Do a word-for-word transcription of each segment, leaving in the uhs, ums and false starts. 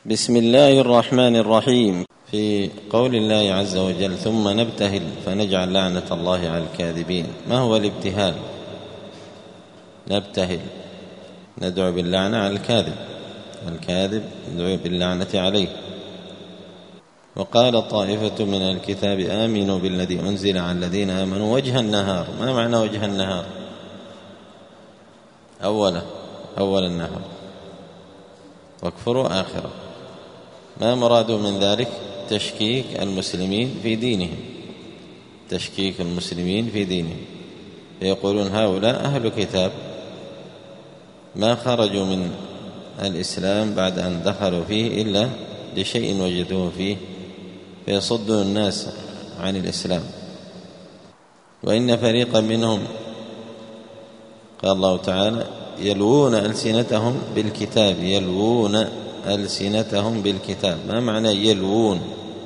بسم الله الرحمن الرحيم. في قول الله عز وجل ثم نبتهل فنجعل لعنة الله على الكاذبين. ما هو الابتهال؟ نبتهل ندعو باللعنة على الكاذب، الكاذب ندعو باللعنة عليه. وقال طائفة من الكتاب آمنوا بالذي أنزل على الذين آمنوا وجه النهار. ما معنى وجه النهار؟ أولا أول النهار، واكفروا آخره. ما مراد من ذلك؟ تشكيك المسلمين في دينهم، تشكيك المسلمين في دينهم. فيقولون هؤلاء أهل كتاب ما خرجوا من الإسلام بعد أن دخلوا فيه إلا لشيء وجدوه فيه، فيصدون الناس عن الإسلام. وإن فريقا منهم قال الله تعالى يلوون ألسنتهم بالكتاب، يلوون ألسنتهم بالكتاب. ما معنى يلوون؟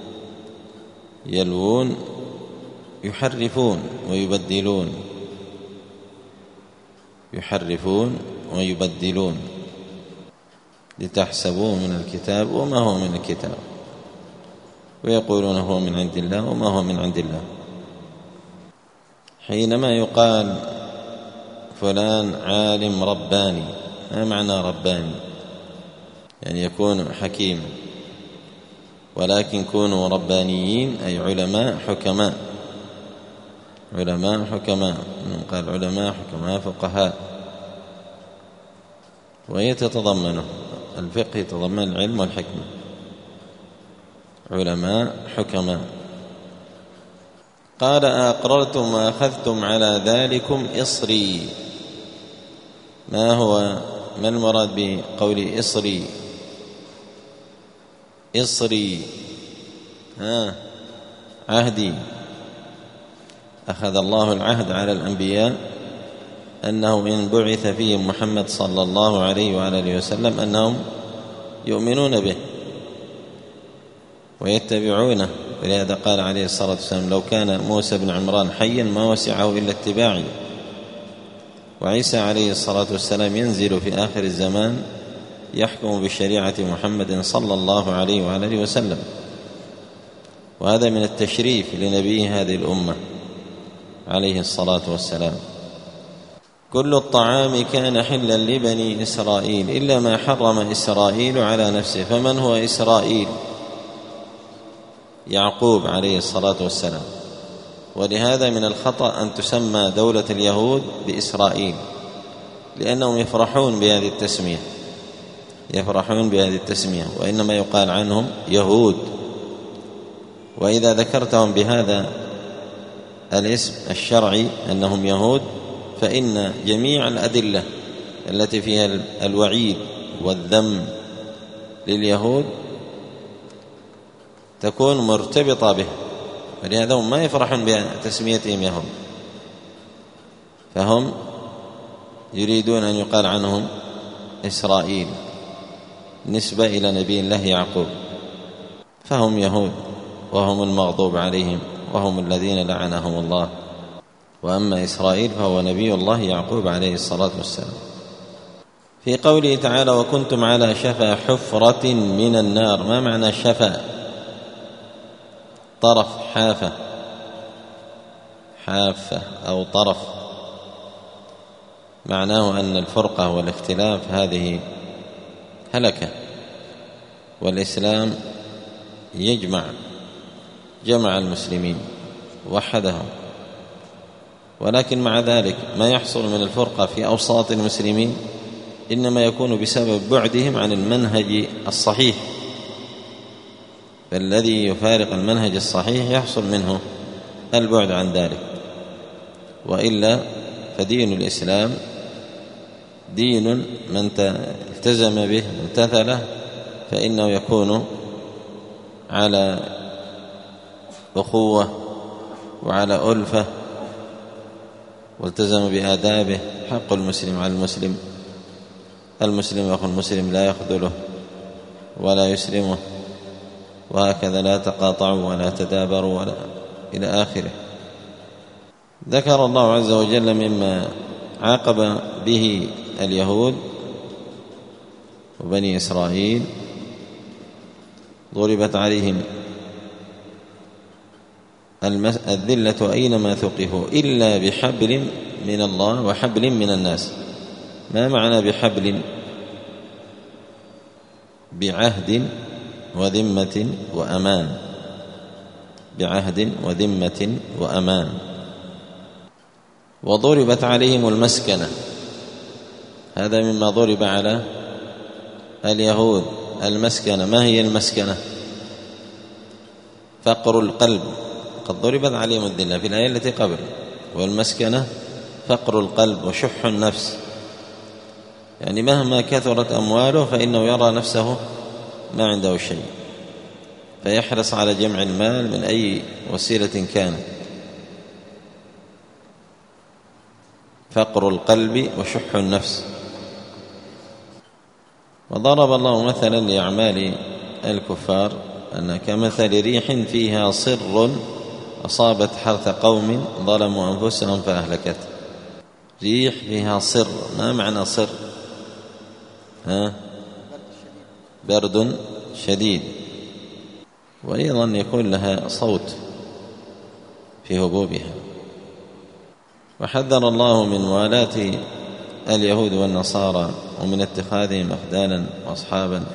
يلوون يحرفون ويبدلون، يحرفون ويبدلون لتحسبوه من الكتاب وما هو من الكتاب، ويقولون هو من عند الله وما هو من عند الله. حينما يقال فلان عالم رباني، ما معنى رباني؟ يعني يكون حكيم، ولكن كونوا ربانيين أي علماء حكماء، علماء حكماء، قال علماء حكماء فقهاء. وهي تتضمنه الفقه، يتضمن العلم والحكمة، علماء حكماء. قال أقررتم وأخذتم على ذلكم إصري. ما هو ما المراد بقول إصري؟ إصري ها عهدي. أخذ الله العهد على الأنبياء أنه إن بعث فيهم محمد صلى الله عليه وعلى آله وسلم أنهم يؤمنون به ويتبعونه. ولهذا قال عليه الصلاة والسلام لو كان موسى بن عمران حيا ما وسعه إلا اتباعي. وعيسى عليه الصلاة والسلام ينزل في آخر الزمان يحكم بشريعة محمد صلى الله عليه وعلى آله وسلم، وهذا من التشريف لنبي هذه الأمة عليه الصلاة والسلام. كل الطعام كان حلا لبني إسرائيل إلا ما حرم إسرائيل على نفسه. فمن هو إسرائيل؟ يعقوب عليه الصلاة والسلام. ولهذا من الخطأ أن تسمى دولة اليهود بإسرائيل، لأنهم يفرحون بهذه التسمية، يفرحون بهذه التسمية، وإنما يقال عنهم يهود. وإذا ذكرتهم بهذا الاسم الشرعي أنهم يهود، فإن جميع الأدلة التي فيها الوعيد والذم لليهود تكون مرتبطة به. ولهذا هم ما يفرحون بتسميتهم يهود، فهم يريدون أن يقال عنهم إسرائيل نسبة إلى نبي الله يعقوب، فهم يهود وهم المغضوب عليهم وهم الذين لعنهم الله. وأما إسرائيل فهو نبي الله يعقوب عليه الصلاة والسلام. في قوله تعالى وكنتم على شفا حفرة من النار. ما معنى شفا؟ طرف، حافة، حافة أو طرف. معناه أن الفرقة والاختلاف هذه هلكة، والإسلام يجمع، جمع المسلمين وحدهم. ولكن مع ذلك ما يحصل من الفرقة في أوساط المسلمين إنما يكون بسبب بعدهم عن المنهج الصحيح، فالذي يفارق المنهج الصحيح يحصل منه البعد عن ذلك. وإلا فدين الإسلام دين من التزم به امتثله فإنه يكون على أخوة وعلى ألفة، والتزم بآدابه. حق المسلم على المسلم، المسلم أخو المسلم لا يخذله ولا يسلمه، وهكذا لا تقاطعوا ولا تدابروا ولا إلى آخره. ذكر الله عز وجل مما عاقب به اليهود وبني إسرائيل ضربت عليهم الذلة أينما ثقفوا إلا بحبل من الله وحبل من الناس. ما معنى بحبل؟ بعهد وذمة وأمان، بعهد وذمة وأمان. وضربت عليهم المسكنة، هذا مما ضرب على اليهود المسكنة. ما هي المسكنة؟ فقر القلب، قد ضربت عليهم الذلة في الآية التي قبل. والمسكنة فقر القلب وشح النفس، يعني مهما كثرت أمواله فإنه يرى نفسه ما عنده شيء، فيحرص على جمع المال من أي وسيلة كانت. فقر القلب وشح النفس. وضرب الله مثلا لأعمال الكفار أن كمثل ريح فيها صر أصابت حرث قوم ظلموا أنفسهم فأهلكته. ريح فيها صر، ما معنى صر؟ ها؟ برد شديد، وأيضا يكون لها صوت في هبوبها. وحذر الله من موالاة اليهود والنصارى ومن اتخاذهم أخدانا وأصحابا،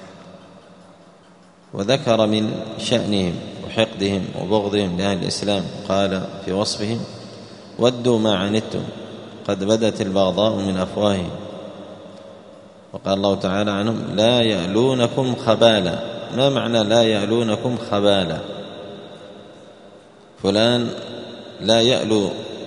وذكر من شأنهم وحقدهم وبغضهم لأهل الإسلام. قال في وصفهم: ودوا ما عنتم قد بدت البغضاء من أفواههم. وقال الله تعالى عنهم: لا يألونكم خبالا. ما معنى لا يألونكم خبالا؟ فلان لا يألو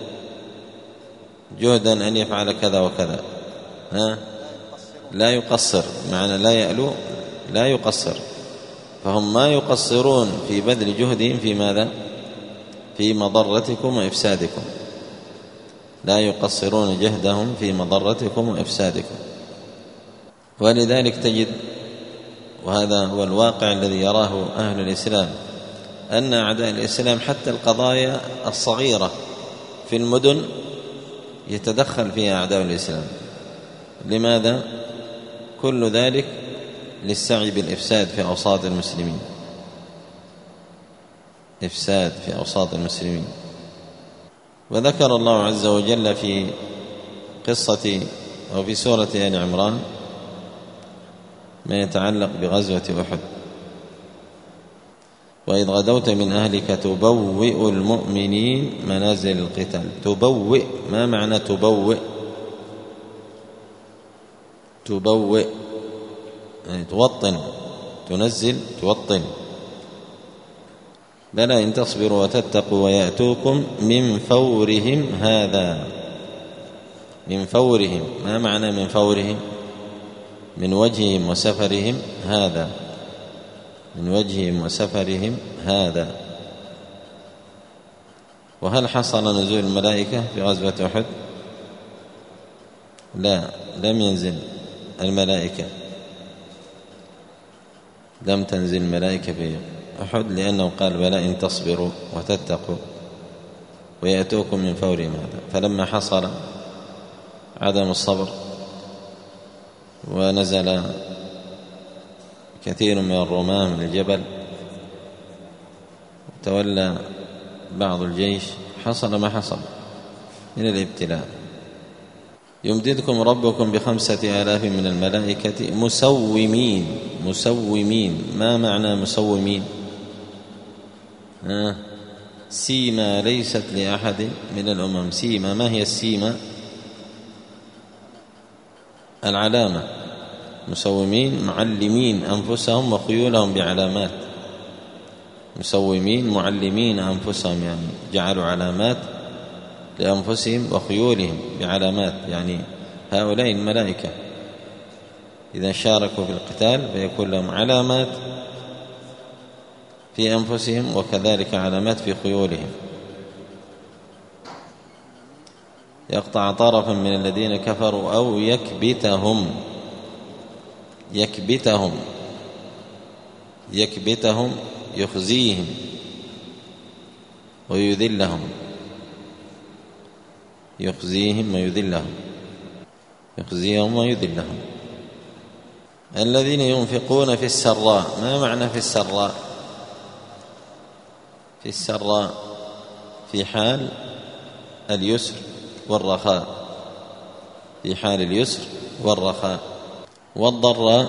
جهدا أن يفعل كذا وكذا، ها؟ لا يقصر، معنى لا يألو لا يقصر. فهم ما يقصرون في بذل جهدهم في ماذا؟ في مضرتكم وإفسادكم. لا يقصرون جهدهم في مضرتكم وإفسادكم. ولذلك تجد، وهذا هو الواقع الذي يراه أهل الإسلام، أن أعداء الإسلام حتى القضايا الصغيرة في المدن يتدخل فيها أعداء الإسلام. لماذا؟ كل ذلك للسعي بالإفساد في أوساط المسلمين، إفساد في أوساط المسلمين. وذكر الله عز وجل في قصة أو في سورة آل عمران ما يتعلق بغزوة أحد: وإذ غدوت من أهلك تبوئ المؤمنين منازل القتال. تبوئ، ما معنى تبوئ؟ تبوئ يعني توطن، تنزل، توطن. بلى إن تصبروا وتتقوا ويأتوكم من فورهم هذا. من فورهم، ما معنى من فورهم؟ من وجههم وسفرهم هذا، من وجههم وسفرهم هذا. وهل حصل نزول الملائكة في غزوة أحد؟ لا، لم ينزل الملائكة، لم تنزل الملائكة في أحد، لأنه قال: بلى إن تصبروا وتتقوا ويأتوكم من فورهم هذا. فلما حصل عدم الصبر ونزل كثير من الرماة من الجبل وتولى بعض الجيش، حصل ما حصل من الابتلاء. يمددكم ربكم بخمسة آلاف من الملائكة مسومين. مسومين، ما معنى مسومين؟ آه. سيما ليست لأحد من الأمم. سيما، ما هي السيما؟ العلامة. مسومين معلمين أنفسهم وخيولهم بعلامات. مسومين معلمين أنفسهم، يعني جعلوا علامات لأنفسهم وخيولهم بعلامات، يعني هؤلاء الملائكة إذا شاركوا في القتال فيكون لهم علامات في أنفسهم وكذلك علامات في خيولهم. يقطع طرفا من الذين كفروا أو يكبتهم. يكبتهم يكبتهم يخزيهم ويذلهم. يخزيهم ويذلهم، يخزيهم ويذلهم. الذين ينفقون في السراء. ما معنى في السراء؟ في السراء في حال اليسر والرخاء، في حال اليسر والرخاء. والضراء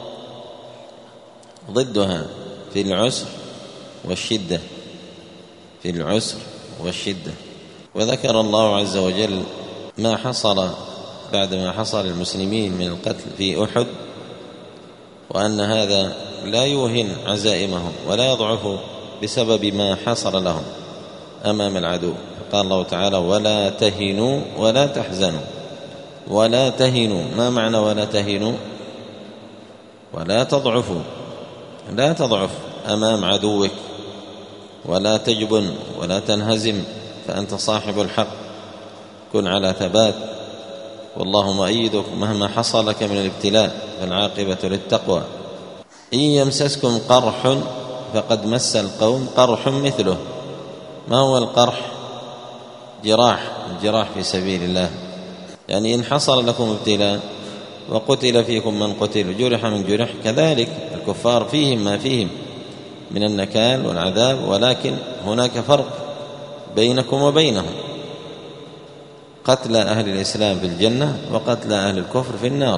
ضدها في العسر والشدة، في العسر والشدة. وذكر الله عز وجل ما حصل بعدما حصل المسلمين من القتل في أحد، وأن هذا لا يوهن عزائمهم ولا يضعف بسبب ما حصل لهم أمام العدو. قال الله تعالى: ولا تهنوا ولا تحزنوا. ولا تهنوا، ما معنى ولا تهنوا؟ ولا تضعفوا، لا تضعف أمام عدوك، ولا تجبن ولا تنهزم، فأنت صاحب الحق، كن على ثبات، والله مؤيدك مهما حصل لك من الابتلاء، فالعاقبة للتقوى. إن يمسسكم قرح فقد مس القوم قرح مثله. ما هو القرح؟ جراح، الجراح في سبيل الله. يعني إن حصل لكم ابتلاء وقتل فيكم من قتل وجرح من جرح، كذلك الكفار فيهم ما فيهم من النكال والعذاب، ولكن هناك فرق بينكم وبينهم: قتل أهل الإسلام في الجنة وقتل أهل الكفر في النار.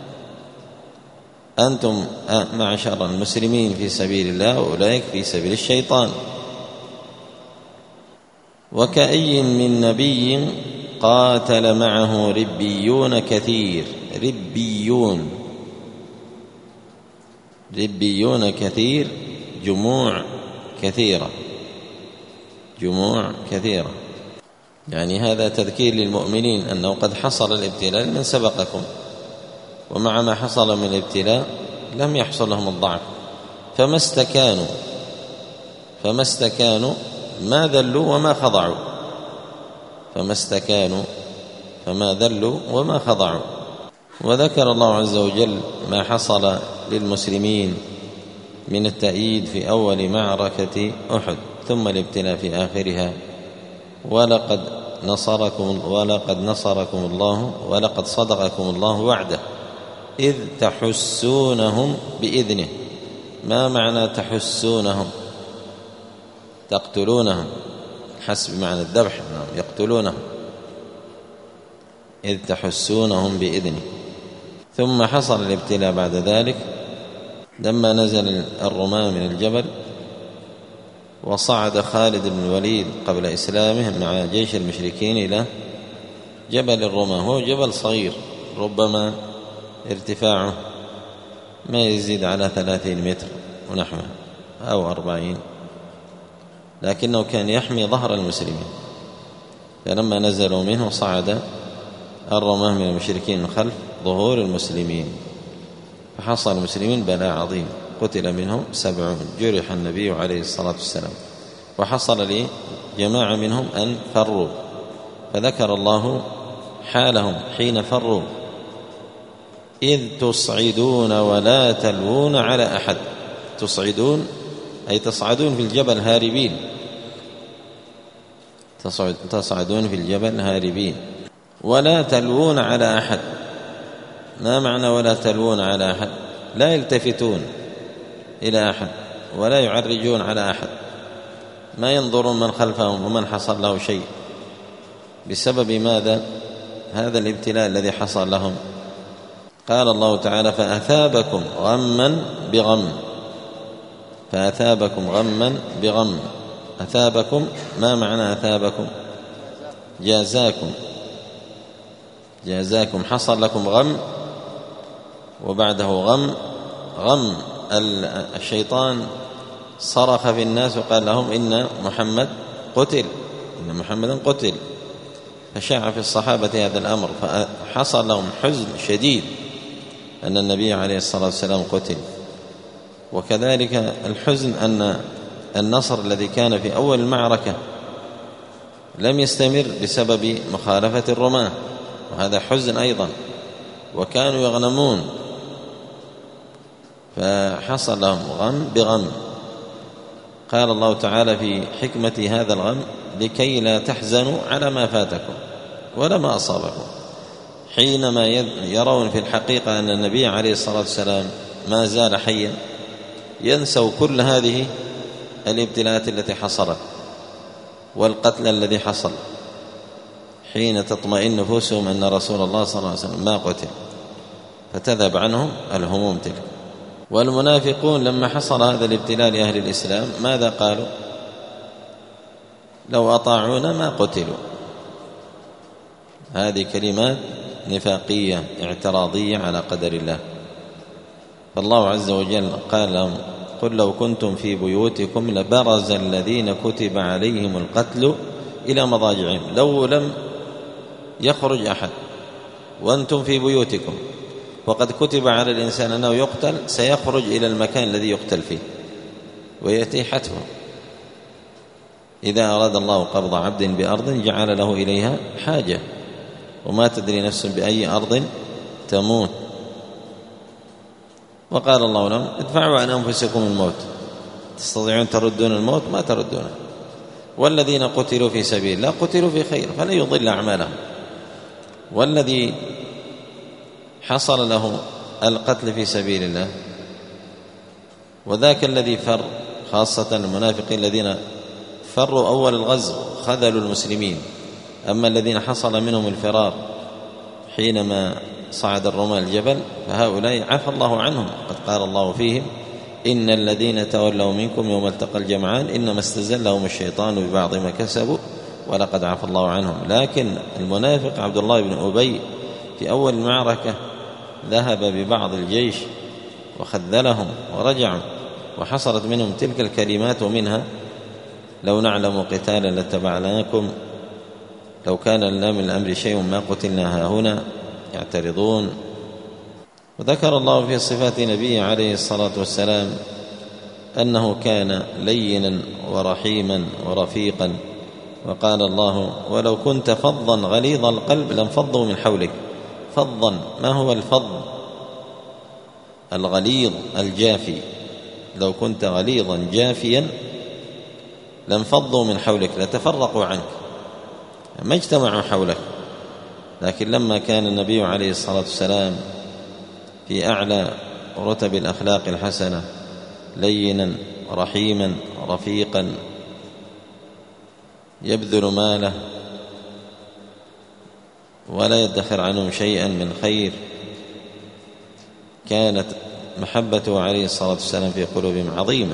أنتم معشر المسلمين في سبيل الله، وأولئك في سبيل الشيطان. وكأي من نبي قاتل معه ربيون كثير. ربيون، ربيون كثير، جموع كثيرة، جموع كثيرة. يعني هذا تذكير للمؤمنين أنه قد حصل الابتلاء لمن سبقكم، ومع ما حصل من الابتلاء لم يحصل لهم الضعف، فما استكانوا فما استكانوا ما ذلوا وما خضعوا، فما استكانوا فما ذلوا وما خضعوا. وذكر الله عز وجل ما حصل للمسلمين من التأييد في أول معركة أحد، ثم الابتلاء في آخرها. ولقد نصركم ولقد نصركم الله ولقد صدقكم الله وعده إذ تحسونهم بإذنه. ما معنى تحسونهم؟ تقتلونهم، حسب معنى الذبح، يقتلونهم. إذ تحسونهم بإذنه. ثم حصل الابتلاء بعد ذلك لما نزل الرماة من الجبل، وصعد خالد بن الوليد قبل إسلامه مع جيش المشركين إلى جبل الرماة. هو جبل صغير، ربما ارتفاعه ما يزيد على ثلاثين متر ونحوه أو أربعين، لكنه كان يحمي ظهر المسلمين. فلما نزلوا منه صعد الرماة من المشركين من خلف ظهور المسلمين، فحصل المسلمين بلاء عظيم، قتل منهم سبعون، جرح النبي عليه الصلاة والسلام، وحصل لي جماعة منهم أن فروا، فذكر الله حالهم حين فروا: إذ تصعدون ولا تلوون على أحد. تصعدون أي تصعدون في الجبل هاربين، تصعدون في الجبل هاربين. ولا تلوون على أحد. ما معنى ولا تلوون على أحد؟ لا يلتفتون إلى أحد ولا يعرجون على أحد، ما ينظرون من خلفهم ومن حصل له شيء. بسبب ماذا؟ هذا الابتلاء الذي حصل لهم. قال الله تعالى: فأثابكم غما بغم. فأثابكم غما بغم. أثابكم، ما معنى أثابكم؟ جازاكم، جازاكم. حصل لكم غم وبعده غم. غم الشيطان صرخ في الناس وقال لهم إن محمد قتل، إن محمدا قتل، فشاع في الصحابة هذا الأمر، فحصل لهم حزن شديد أن النبي عليه الصلاة والسلام قتل. وكذلك الحزن أن النصر الذي كان في أول المعركة لم يستمر بسبب مخالفة الرماة، وهذا حزن أيضا، وكانوا يغنمون، فحصل لهم غم بغم. قال الله تعالى في حكمة هذا الغم: لكي لا تحزنوا على ما فاتكم ولا ما أصابكم. حينما يرون في الحقيقة أن النبي عليه الصلاة والسلام ما زال حيا ينسوا كل هذه الابتلاءات التي حصلت والقتل الذي حصل حين تطمئن نفوسهم أن رسول الله صلى الله عليه وسلم ما قتل، فتذهب عنهم الهموم تلك. والمنافقون لما حصل هذا الابتلاء لأهل الإسلام ماذا قالوا؟ لو أطاعونا ما قتلوا. هذه كلمات نفاقية اعتراضية على قدر الله. فالله عز وجل قال لهم: قل لو كنتم في بيوتكم لبرز الذين كتب عليهم القتل إلى مضاجعهم. لو لم يخرج أحد وأنتم في بيوتكم وقد كتب على الإنسان أنه يقتل، سيخرج إلى المكان الذي يقتل فيه ويأتي حتفه. إذا أراد الله قبض عبد بأرض جعل له إليها حاجة، وما تدري نفس بأي أرض تموت. وقال الله لهم: ادفعوا عن أنفسكم الموت، تستطيعون تردون الموت؟ ما تردونه. والذين قتلوا في سبيل الله قتلوا في خير فلا يضل أعمالهم. والذي حصل له القتل في سبيل الله وذاك الذي فر، خاصة المنافقين الذين فروا أول الغزو خذلوا المسلمين، أما الذين حصل منهم الفرار حينما صعد الرماة الجبل فهؤلاء عفى الله عنهم. قد قال الله فيهم: إن الذين تولوا منكم يوم التقى الجمعان إنما استزلهم الشيطان ببعض ما كسبوا ولقد عفى الله عنهم. لكن المنافق عبد الله بن أبي في أول المعركة ذهب ببعض الجيش وخذلهم ورجعوا، وحصلت منهم تلك الكلمات، ومنها: لو نعلم قتالا لاتبعناكم، لو كان لنا من الأمر شيء ما قتلنا هاهنا، يعترضون. وذكر الله في صفات نبيه عليه الصلاة والسلام أنه كان لينا ورحيما ورفيقا. وقال الله: ولو كنت فظا غليظ القلب لانفضوا من حولك. فظا، ما هو الفظ؟ الغليظ الجافي. لو كنت غليظا جافيا لانفضوا من حولك، لتفرقوا عنك، ما اجتمعوا حولك. لكن لما كان النبي عليه الصلاة والسلام في أعلى رتب الأخلاق الحسنة، لينا رحيما رفيقا، يبذل ماله ولا يدخر عنهم شيئا من خير، كانت محبته عليه الصلاة والسلام في قلوبهم عظيمة.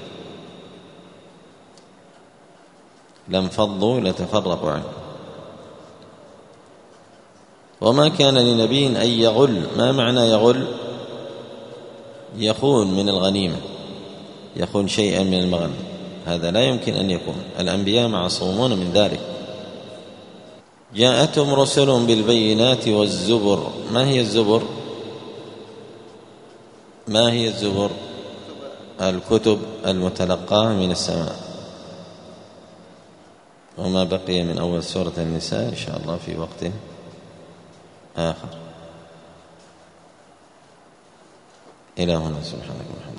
لانفضوا لتفرقوا عنه. وما كان لنبي أن يغل. ما معنى يغل؟ يخون من الغنيمة، يخون شيئا من المغنم، هذا لا يمكن أن يكون. الأنبياء معصومون من ذلك. جاءتهم رسلهم بالبينات والزبر. ما هي الزبر؟ ما هي الزبر؟ الكتب المتلقاة من السماء. وما بقي من أول سورة النساء إن شاء الله في وقت آخر. إلى هنا، سبحانك.